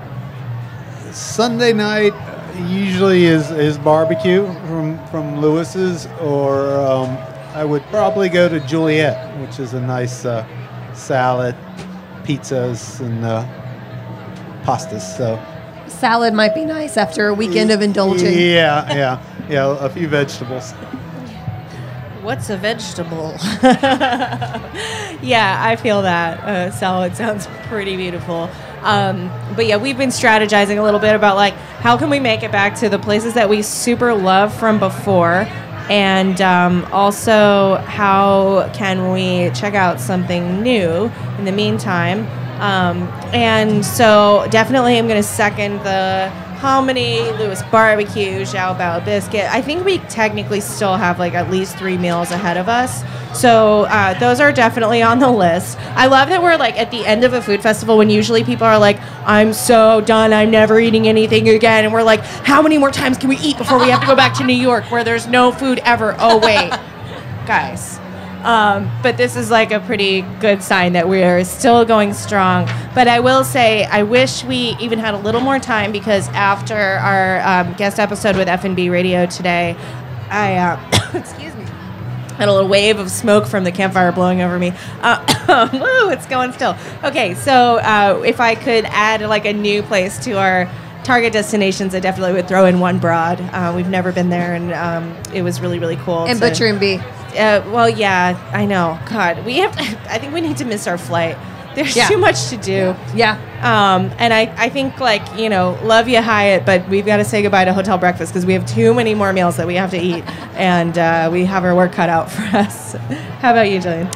Sunday night usually is, is barbecue from, from Lewis's, or um, I would probably go to Juliet, which is a nice uh, salad, pizzas, and uh, pastas. So Salad might be nice after a weekend of indulging. Yeah, yeah, yeah, a few vegetables. What's a vegetable? Yeah, I feel that. Uh, salad sounds pretty beautiful. Um, but yeah, we've been strategizing a little bit about like how can we make it back to the places that we super love from before, and um, also how can we check out something new in the meantime. Um, and so definitely I'm going to second the Hominy, Lewis Barbecue, Xiao Bao Biscuit. I think we technically still have like at least three meals ahead of us. So uh, those are definitely on the list. I love that we're like at the end of a food festival when usually people are like, I'm so done, I'm never eating anything again. And we're like, how many more times can we eat before we have to go back to New York where there's no food ever? Oh, wait, guys. Um, but this is like a pretty good sign that we're still going strong. But I will say, I wish we even had a little more time because after our um, guest episode with F and B Radio today, I, uh, excuse me, had a little wave of smoke from the campfire blowing over me. Uh, woo, it's going still. Okay, so uh, if I could add like a new place to our target destinations, I definitely would throw in One Broad. Uh, we've never been there, and um, it was really, really cool. And to- Butcher and Bee. Uh, well, yeah, I know. God, we have. To, I think we need to miss our flight. There's Yeah. too much to do. Yeah. Um, and I, I think like you know, love you Hyatt, but we've got to say goodbye to hotel breakfast because we have too many more meals that we have to eat, and uh, we have our work cut out for us. How about you, Jillian?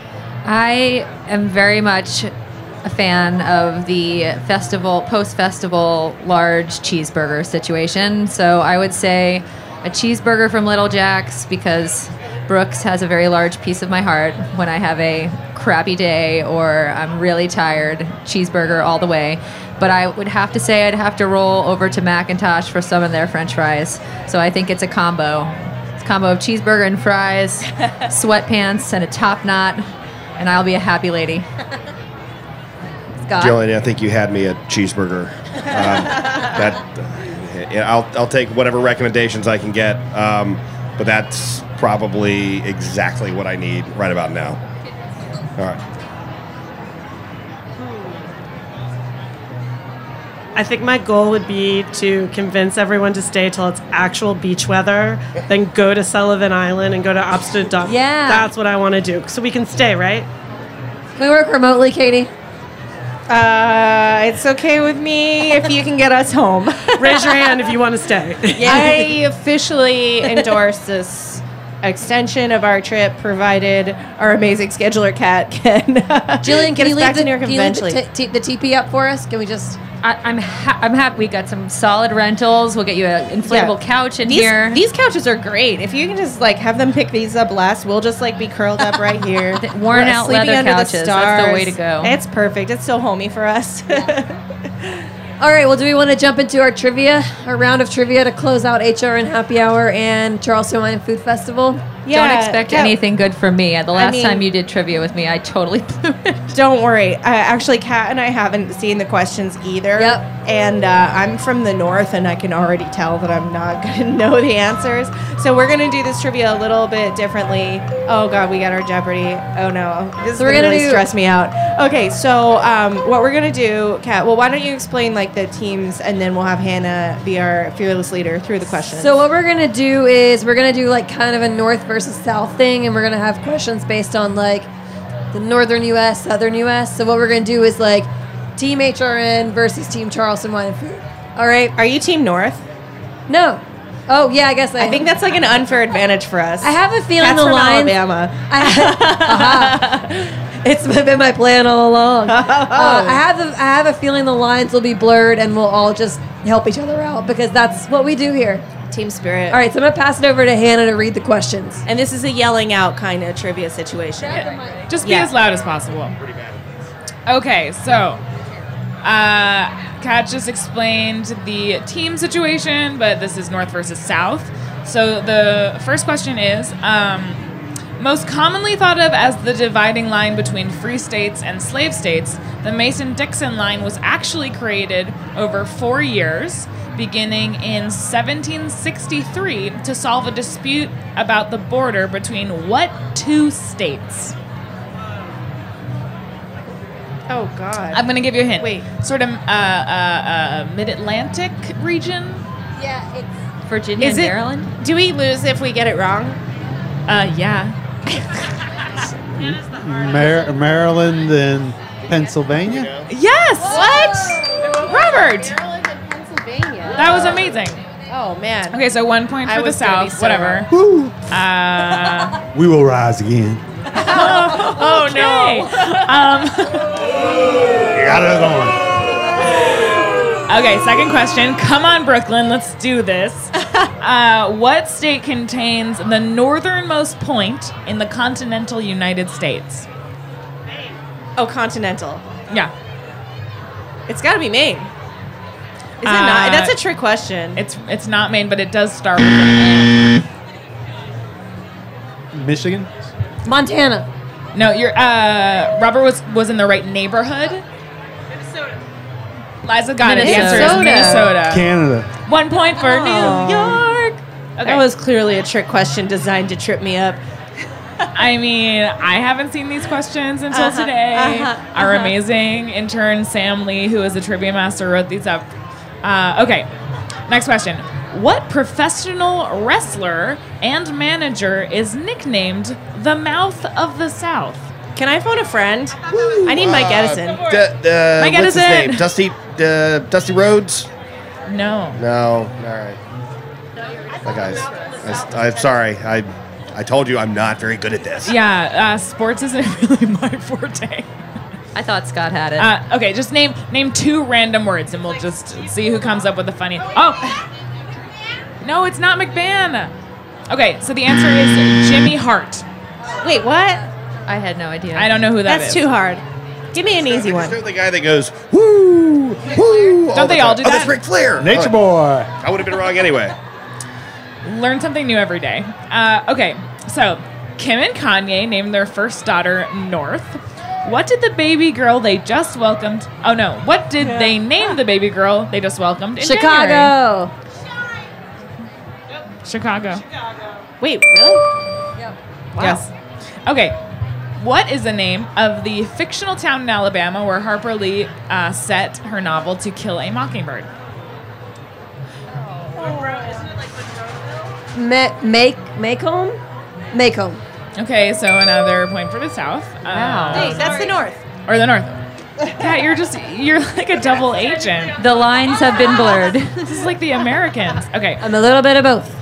I am very much a fan of the festival, post-festival large cheeseburger situation. So I would say a cheeseburger from Little Jack's because Brooks has a very large piece of my heart when I have a crappy day or I'm really tired. Cheeseburger all the way. But I would have to say I'd have to roll over to Macintosh for some of their French fries. So I think it's a combo. It's a combo of cheeseburger and fries, sweatpants, and a top knot, and I'll be a happy lady. Scott? Jillian, I think you had me a cheeseburger. Um, that yeah, I'll I'll take whatever recommendations I can get, um, but that's probably exactly what I need right about now. All right. I think my goal would be to convince everyone to stay till it's actual beach weather, then go to Sullivan Island and go to Amsterdam. Yeah. That's what I want to do. So we can stay, right? Can we work remotely, Katie? Uh, it's okay with me if you can get us home. Raise your hand if you want to stay. I officially endorse this extension of our trip, provided our amazing scheduler Kat can Jillian, get can us you back leave the, to New York can you leave the, eventually. t- t- the T P up for us? Can we just... I, I'm ha- I'm happy we got some solid rentals. We'll get you an inflatable Yeah. couch in these, here. These couches are great. If you can just like have them pick these up last, we'll just like be curled up right here. Worn out Sleeping leather under couches. The That's the way stars. to go. It's perfect. It's so homey for us. All right, well, do we want to jump into our trivia, our round of trivia to close out H R N Happy Hour and Charleston Wine and Food Festival? Don't expect yeah. anything good from me. The last mean- time you did trivia with me, I totally blew it. Don't worry. Uh, actually, Kat and I haven't seen the questions either. Yep. And uh, I'm from the north, and I can already tell that I'm not going to know the answers. So we're going to do this trivia a little bit differently. Oh, God, we got our Jeopardy. Oh, no. This So is we're going to gonna really do- stress me out. Okay, so um, what we're going to do, Kat, well, why don't you explain, like, the teams, and then we'll have Hannah be our fearless leader through the questions. So what we're going to do is we're going to do like kind of a north versus south thing, and we're going to have questions based on like the northern U S, southern U S. So what we're going to do is like Team H R N versus Team Charleston Wine and Food. All right? Are you Team North? No. Oh, yeah, I guess I I think that's, like, an unfair advantage for us. I have a feeling Kat's the from lines... Alabama. I, it's been my plan all along. Uh, I have a, I have a feeling the lines will be blurred and we'll all just help each other out because that's what we do here. Team spirit. All right, so I'm going to pass it over to Hannah to read the questions. And this is a yelling out kind of trivia situation. Just be Yeah. as loud as possible. Pretty bad. Okay, so uh, Kat just explained the team situation, but this is North versus South. So the first question is, um, most commonly thought of as the dividing line between free states and slave states, the Mason-Dixon line was actually created over four years, beginning in seventeen sixty-three, to solve a dispute about the border between what two states? Oh, God. I'm going to give you a hint. Wait. Sort of uh, uh, uh, mid-Atlantic region? Yeah, it's... Virginia Is and it- Maryland? Do we lose if we get it wrong? Uh, yeah. Mar- Maryland and Pennsylvania. Yes! What? Robert! Maryland and Pennsylvania. That was amazing. Oh, man. Okay, so one point I for the was gonna be South. so Whatever. Woo! Uh, We will rise again. oh, no. Um, You got it on. okay, second question. Come on, Brooklyn. Let's do this. Uh, what state contains the northernmost point in the continental United States? Oh, continental. Yeah. It's got to be Maine. Is it Uh, not? That's a trick question. It's it's not Maine, but it does start with an Michigan. Montana. N. No, you're uh Robert was was in the right neighborhood. Minnesota. Liza got it. The answer is Minnesota. Minnesota. Canada. One point for Oh. New York. Okay. That was clearly a trick question designed to trip me up. I mean, I haven't seen these questions until Uh-huh, today. uh-huh, Our uh-huh. amazing intern Sam Lee, who is a trivia master, wrote these up. Uh, okay, next question. What professional wrestler and manager is nicknamed the Mouth of the South? Can I phone a friend? I need Mike Edison. D- uh, Mike what's his Edison. name? Dusty, uh, Dusty Rhodes? No. No. All right. That guy's. I, I'm sorry. I, I told you I'm not very good at this. Yeah, uh, sports isn't really my forte. I thought Scott had it. Uh, okay, just name name two random words, and we'll just see who comes up with the funny. Oh, No, it's not McMahon. Okay, so the answer is Jimmy Hart. Wait, what? I had no idea. I don't know who that That's is. too hard. Give me an easy one. There's the guy that goes, woo, woo. Don't they all do Oh, that? that's Ric Flair. Nature Oh, Boy. I would have been wrong anyway. Learn something new every day. Uh, okay, so Kim and Kanye named their first daughter North. What did the baby girl they just welcomed? Oh no, what did they name the baby girl they just welcomed in January? Chicago. Chicago. Wait, really? Yes. Okay. What is the name of the fictional town in Alabama where Harper Lee uh, set her novel To Kill a Mockingbird? Ma- make Macomb? Macomb. Okay, so another point for the South. Wow. Uh, Hey, that's the North. or the North. Yeah, you're just, you're like a double agent. The lines have been blurred. This is like the Americans. Okay. I'm a little bit of both.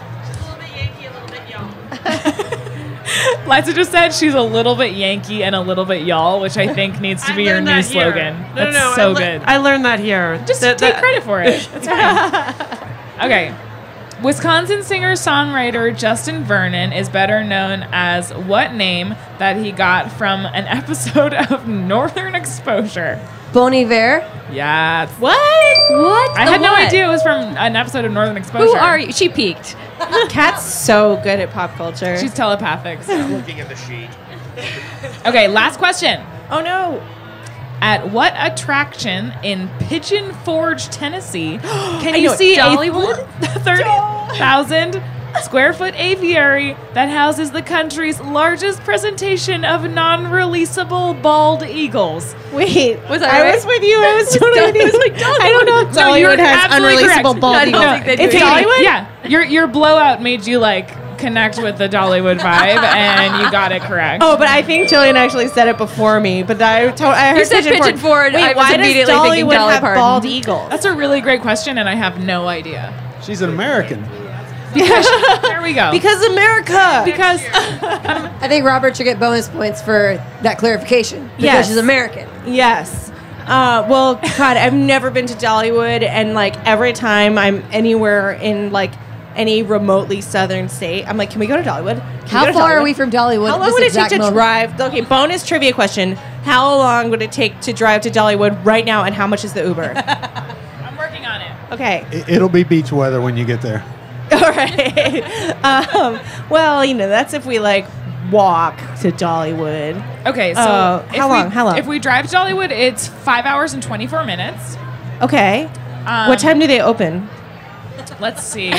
Liza just said she's a little bit Yankee and a little bit y'all, which I think needs to be your learned new that here. slogan. No, That's no, no. so I le- good. I learned that here. Just The- take the- credit for it. It's fine. Okay. Wisconsin singer-songwriter Justin Vernon is better known as what name that he got from an episode of Northern Exposure? Bon Iver. Yes. What? What? I The had no what? idea it was from an episode of Northern Exposure. Who are you? She peeked. Kat's so good at pop culture. She's telepathic. so- Looking at the sheet. Okay, last question. oh no. At what attraction in Pigeon Forge, Tennessee, can I you know it. see Dollywood? a thirty thousand square foot aviary that houses the country's largest presentation of non-releasable bald eagles? Wait, Was I I right? was with you. I was totally Dolly- with you. like Dollywood. I don't know if No, you're Dollywood has absolutely unreleasable correct. bald I don't eagles. think they do It's either. Dollywood? Yeah, your your blowout made you like connect with the Dollywood vibe, and you got it correct. Oh, but I think Jillian actually said it before me. But I, to- I heard You said Pigeon Forge. Wait, I was why does immediately thinking Dollywood Dolly have Parton. bald eagles? That's a really great question, and I have no idea. She's an American. There we go. Because America. because I think Robert should get bonus points for that clarification because Yes. she's American. Yes. Uh, well, God, I've never been to Dollywood, and like every time I'm anywhere in like any remotely southern state, I'm like, can we go to Dollywood? Can we How go to far are Dollywood? we from Dollywood? How at long this would it take exact to moment? drive? Okay, bonus trivia question: how long would it take to drive to Dollywood right now, and how much is the Uber? I'm working on it. Okay. It- It'll be beach weather when you get there. All right. um, well, you know, that's if we like walk to Dollywood. Okay, so Uh, if how we- long? How long? If we drive to Dollywood, it's five hours and twenty-four minutes. Okay. Um, what time do they open? Let's see.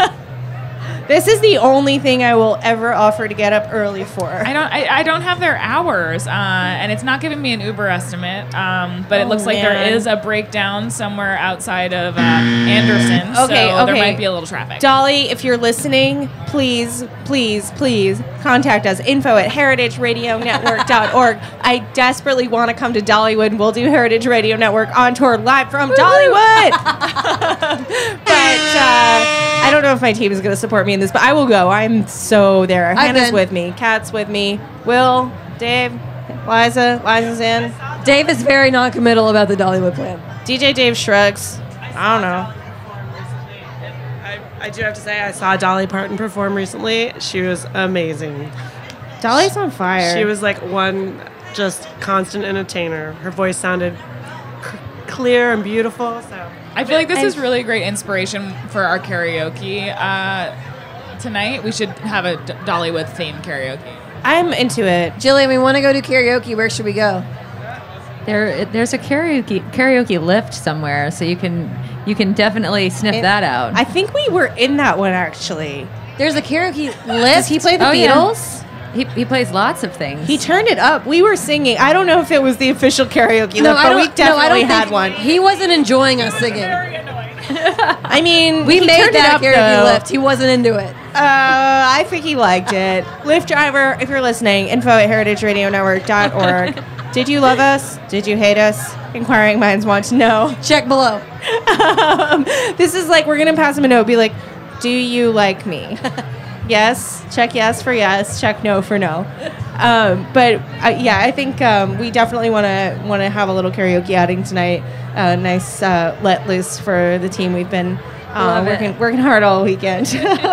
This is the only thing I will ever offer to get up early for. I don't. I, I don't have their hours, uh, and it's not giving me an Uber estimate. Um, but it Oh, looks like there man. is a breakdown somewhere outside of uh, Anderson. Okay, so there okay. might be a little traffic. Dolly, if you're listening, please, please, please contact us. Info at heritage radio network dot org. I desperately want to come to Dollywood. We'll do Heritage Radio Network on tour live from Dollywood. but uh, I don't know if my team is going to support me in this, but I will go. I'm so there. I've Hannah's been. with me. Kat's with me. Will, Dave, Liza. Liza's in. Dave is very non-committal about the Dollywood plan. D J Dave shrugs. I don't know. I, I do have to say, I saw Dolly Parton perform recently. She was amazing. Dolly's on fire. She was like one just constant entertainer. Her voice sounded c- clear and beautiful. So I feel like this I- is really great inspiration for our karaoke uh, tonight. We should have a D- Dollywood themed karaoke. I'm into it. Jillian, we want to go to karaoke. Where should we go? There, there's a karaoke karaoke lift somewhere, so you can you can definitely sniff It- that out. I think we were in that one actually. There's a karaoke Does list. he play the Oh, yeah. Beatles? he, he plays lots of things. He turned it up. We were singing. I don't know if it was the official karaoke No, lift, I but don't. we no, I definitely don't had think one. He wasn't enjoying us singing. I mean, We he made turned it that up, karaoke though. lift. He wasn't into it. Uh, I think he liked it. Lyft driver, if you're listening, info at heritage radio network dot org. Did you love us? Did you hate us? Inquiring minds want to know. Check below. um, this is like, we're going to pass him a note. Be like, do you like me? Yes. Check yes for yes. Check no for no. Um, but uh, yeah, I think um, we definitely want to want to have a little karaoke outing tonight. Uh, nice uh, let loose for the team we've been Uh, Love it. working working hard all weekend.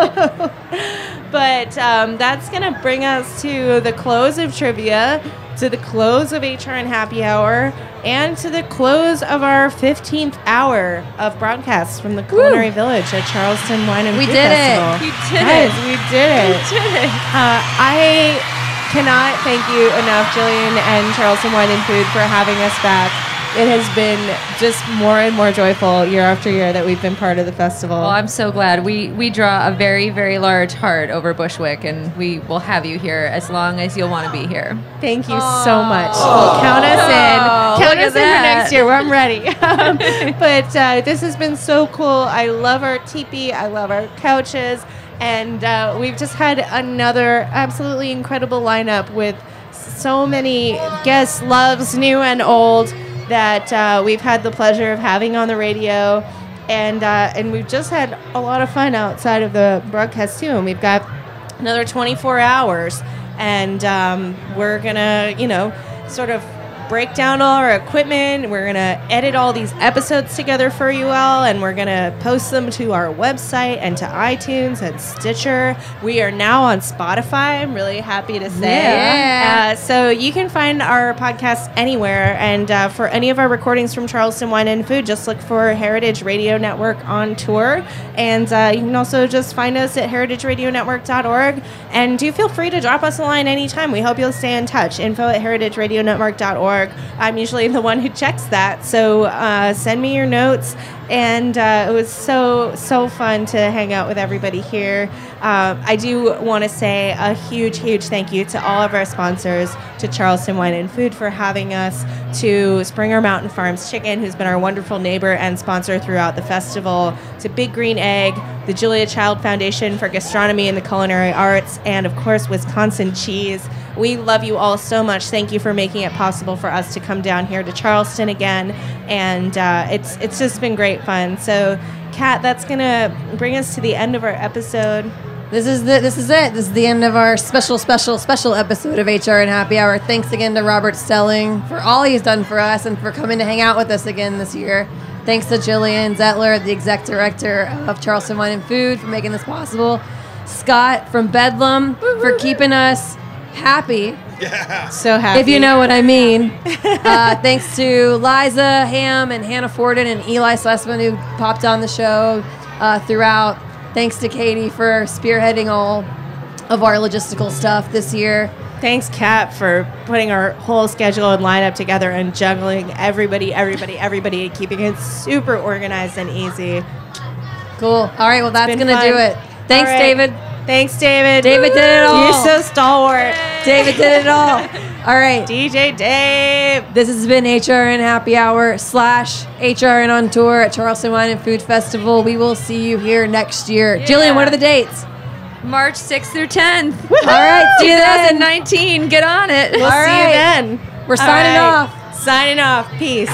But um, that's going to bring us to the close of trivia, to the close of H R N Happy Hour, and to the close of our fifteenth hour of broadcasts from the Culinary Village at Charleston Wine and We Food did it. Festival. We did Guys, it. we did it. We did it. Uh, I cannot thank you enough, Jillian and Charleston Wine and Food, for having us back. It has been just more and more joyful year after year that we've been part of the festival. Well, I'm so glad. We we draw a very, very large heart over Bushwick, and we will have you here as long as you'll want to be here. Thank you so much. Well, count us in. Oh, Count look us at in for that. next year. Where I'm ready. Um, but uh, this has been so cool. I love our teepee. I love our couches. And uh, we've just had another absolutely incredible lineup with so many guests, loves, new and old, that uh, we've had the pleasure of having on the radio. And, uh, and we've just had a lot of fun outside of the broadcast, too. And we've got another twenty-four hours. And um, we're going to, you know, sort of break down all our equipment. We're going to edit all these episodes together for you all, and we're going to post them to our website and to iTunes and Stitcher. We are now on Spotify, I'm really happy to say. Yeah. Uh, so you can find our podcast anywhere, and uh, for any of our recordings from Charleston Wine and Food, just look for Heritage Radio Network on tour, and uh, you can also just find us at heritage radio network dot org, and do feel free to drop us a line anytime. We hope you'll stay in touch. Info at heritage radio network dot org. I'm usually the one who checks that, so uh, send me your notes. And uh, it was so, so fun to hang out with everybody here. Uh, I do want to say a huge, huge thank you to all of our sponsors, to Charleston Wine and Food for having us, to Springer Mountain Farms Chicken, who's been our wonderful neighbor and sponsor throughout the festival, to Big Green Egg, the Julia Child Foundation for Gastronomy and the Culinary Arts, and of course, Wisconsin Cheese. We love you all so much. Thank you for making it possible for us to come down here to Charleston again, and uh, it's it's just been great fun. So, Kat, that's gonna bring us to the end of our episode. This is the, this is it. This is the end of our special, special, special episode of H R N Happy Hour. Thanks again to Robert Stelling for all he's done for us and for coming to hang out with us again this year. Thanks to Jillian Zettler, the exec director of Charleston Wine and Food, for making this possible. Scott from Bedlam for keeping us happy, So happy. if you know what I mean. Uh, thanks to Liza Ham and Hannah Forden and Eli Sussman, who popped on the show uh, throughout. Thanks to Katie for spearheading all of our logistical stuff this year. Thanks, Kat, for putting our whole schedule and lineup together and juggling everybody, everybody, everybody, and keeping it super organized and easy. Cool. All right, well, that's been going to fun. do it. Thanks, All right. David. Thanks, David. David did it all. You're so stalwart. David did it all. All right. D J Dave. This has been H R N Happy Hour slash H R N on tour at Charleston Wine and Food Festival. We will see you here next year. Yeah. Jillian, what are the dates? March sixth through tenth. All right, see you then. twenty nineteen. Get on it. We'll All see right. you then. We're All signing right. off. Signing off. Peace.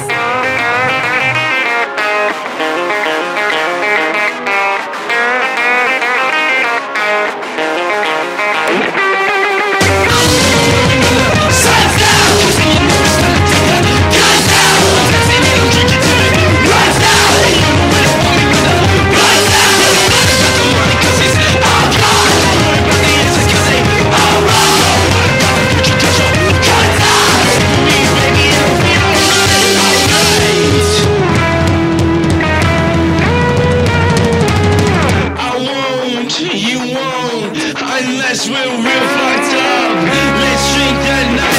You won't, unless we're real fucked up. Let's drink that night.